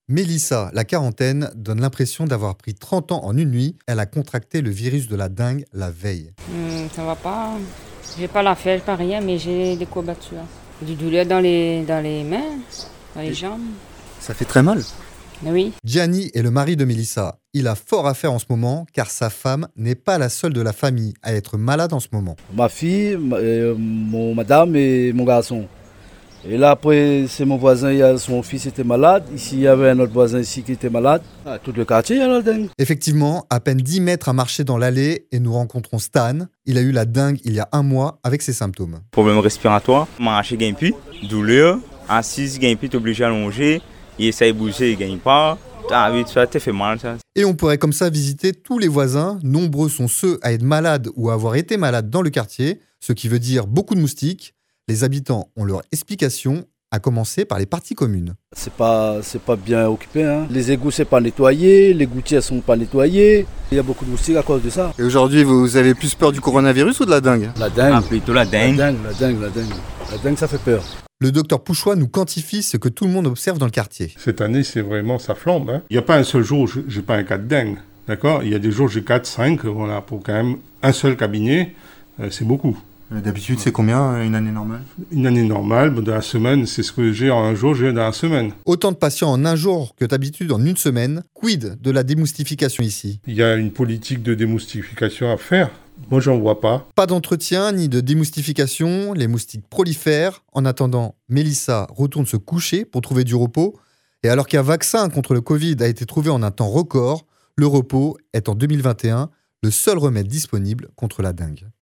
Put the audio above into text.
Mélissa, la quarantaine, donne l'impression d'avoir pris 30 ans en une nuit. Elle a contracté le virus de la dengue la veille. Ça va pas. J'ai pas la fièvre, pas rien, mais j'ai des courbatures. Du douleur dans les mains, dans les jambes. Ça fait très mal. Oui. Gianni est le mari de Mélissa. Il a fort à faire en ce moment car sa femme n'est pas la seule de la famille à être malade en ce moment. Ma fille, mon madame et mon garçon. Et là après, c'est mon voisin, son fils était malade. Ici, il y avait un autre voisin ici qui était malade. Tout le quartier, il y a la dengue. Effectivement, à peine 10 mètres à marcher dans l'allée et nous rencontrons Stan. Il a eu la dengue il y a 1 mois avec ses symptômes. Problème respiratoire, marcher gagne plus, douleur, assise gagne plus, t'es obligé à allonger, il essaye de bouger, il gagne pas. Ah oui, ça te fait mal ça. Et on pourrait comme ça visiter tous les voisins. Nombreux sont ceux à être malades ou à avoir été malades dans le quartier, ce qui veut dire beaucoup de moustiques. Les habitants ont leur explication, à commencer par les parties communes. C'est pas bien occupé. Hein. Les égouts, c'est pas nettoyé, les gouttières sont pas nettoyées. Il y a beaucoup de moustiques à cause de ça. Et aujourd'hui, vous avez plus peur du coronavirus ou de la dengue? La dengue. Ah, plutôt la dengue. La dengue, ça fait peur. Le docteur Pouchois nous quantifie ce que tout le monde observe dans le quartier. Cette année, c'est vraiment, ça flambe. Hein. Il n'y a pas un seul jour où j'ai pas un cas de dengue. D'accord. Il y a des jours où j'ai 4, 5. Voilà, pour quand même un seul cabinet, c'est beaucoup. D'habitude, c'est combien une année normale? Une année normale, dans la semaine, c'est ce que j'ai en un jour, j'ai dans la semaine. Autant de patients en un jour que d'habitude en une semaine. Quid de la démoustification ici? Il y a une politique de démoustification à faire. Moi, j'en vois pas. Pas d'entretien ni de démoustification. Les moustiques prolifèrent. En attendant, Mélissa retourne se coucher pour trouver du repos. Et alors qu'un vaccin contre le Covid a été trouvé en un temps record, le repos est en 2021 le seul remède disponible contre la dengue.